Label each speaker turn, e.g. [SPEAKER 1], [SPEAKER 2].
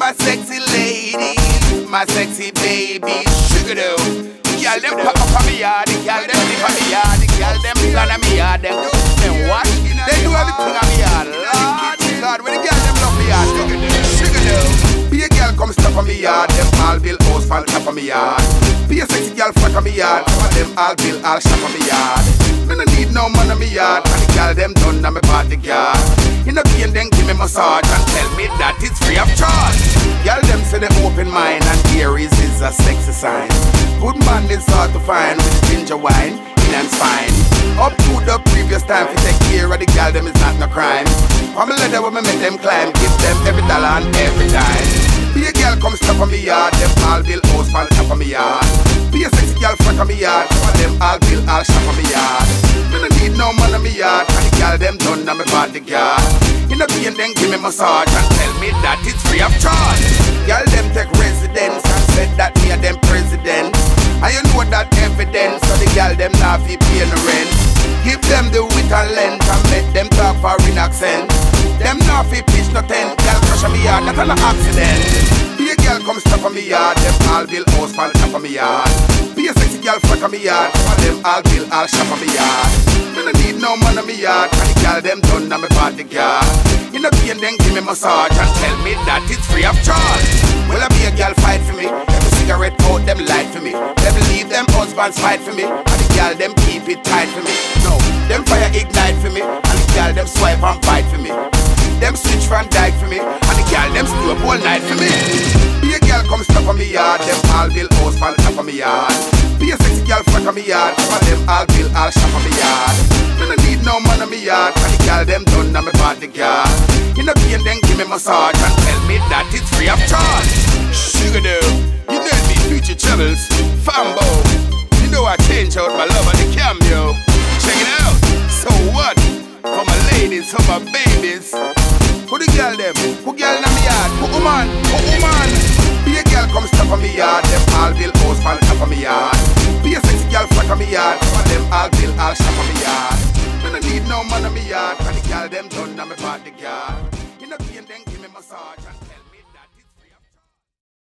[SPEAKER 1] my sexy ladies, my sexy babies, sugar dough. Girl, them pop up on me yard, the girl, them live on me yard, the girl, them plan on me yard, them what? They do everything on me yard, Lord God, when the girl, them love me yard, sugar dough. Be a girl, come stop on me yard, them all build house on top of me yard. Be a sexy girl, fuck on me yard, some of them all build all shop on me yard. Me no need no man on me yard, and the girl, them done on me party yard. In the pain, then give me massage and tell me that it's free of charge. Girl, them say they open mind, and Aries is a sexy sign. Good man is hard to find with ginger wine, in and fine. Up to the previous time, to take care of the girl, them is not no crime. I'm a leather when me make them climb, give them every dollar and every dime. Be a girl, come stop on me yard, them all build house on top of me yard. Be a sexy girl, front on me yard, some of them all build all shop on me yard. Me no need no man on me yard, and the girl, them done on me body yard. In the pain, then give me massage and tell me that it's free of charge. Girl, them take residence and said that me and them president. And you know that evidence, so the girl them not fi pay no rent. Give them the width and length and make them talk foreign accent. Them not fi pitch no tent, girl crush on me yard, that's an accident. Be a girl come stop on me yard, them all build house on top of me yard. Be a sexy girl fuck on me yard, some of them all build all shop on me yard. Me no need no man on me yard, and the girl them done on me party yard. In the pain then give me massage and tell me that it's free of charge. Will I be a girl fight for me? Every cigarette out them light for me. Them leave them husbands fight for me, and the girl them keep it tight for me. No, them fire ignite for me, and the girl them swipe and bite for me. Them switch from dyke for me, and the girl them stay up all night for me. Be a girl come stop on me yard, them all build house on top of me yard. Be a sexy girl fuck on me yard, some of them all build all shop on me yard. Me no need no man on me yard, and the girl them done on me party yard. In the pain then give me massage and tell me that it's free of charge. Sugar dough, you know me, future troubles, Fambo. You know I change out my love on the cameo. Check it out, so what? For my ladies, for my babies. Who the girl them? Who girl in me yard? Who woman? Who woman? Be a girl come stop on me yard, them all build house on top of me yard. Be a sexy girl fuck on me yard, some of them all build all shop on me yard. Me no need no man on me yard, and the girl them done on me party yard. In the pain then give me massage.